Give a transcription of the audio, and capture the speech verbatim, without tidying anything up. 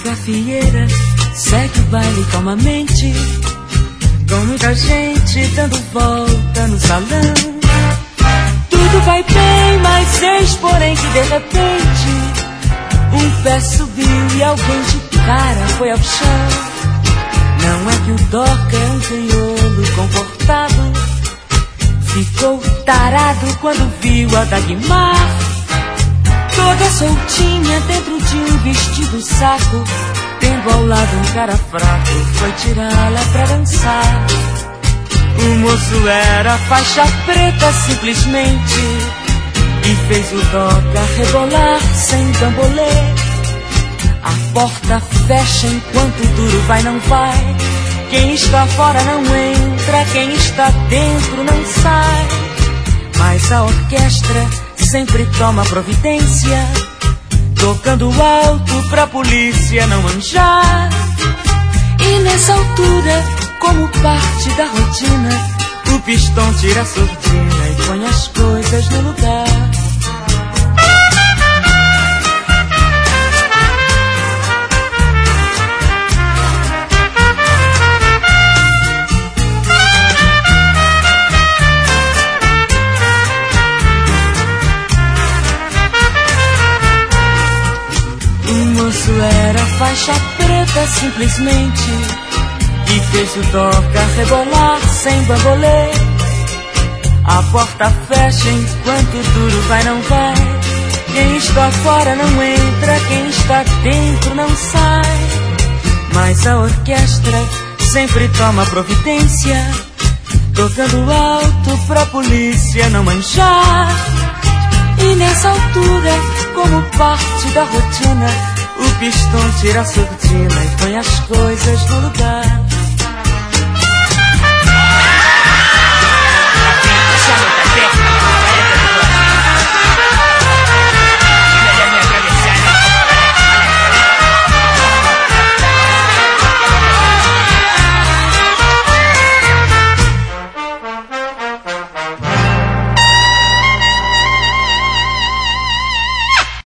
gafieira segue o baile calmamente, com muita gente dando volta no salão. Tudo vai bem, mas eis porém que de repente um pé subiu e alguém de cara foi ao chão. Não é que o Doca é um crioulo comportado, ficou tarado quando viu a Dagmar toda soltinha dentro de um vestido saco, tendo ao lado um cara fraco, foi tirá-la pra dançar. O moço era faixa preta simplesmente, e fez o Doca rebolar sem bambolê. A porta fecha enquanto o duro vai não vai, quem está fora não entra, quem está dentro não sai. Mas a orquestra sempre toma providência, tocando alto pra polícia não manjar. E nessa altura, como parte da rotina, o pistão tira a surdina e põe as coisas no lugar. Era faixa preta simplesmente, e fez o Doca rebolar sem bambolê. A porta fecha enquanto o duro vai não vai, quem está fora não entra, quem está dentro não sai. Mas a orquestra sempre toma providência, tocando alto pra polícia não manchar. E nessa altura, como parte da rotina, o pistão tira a surdina e põe as coisas no lugar.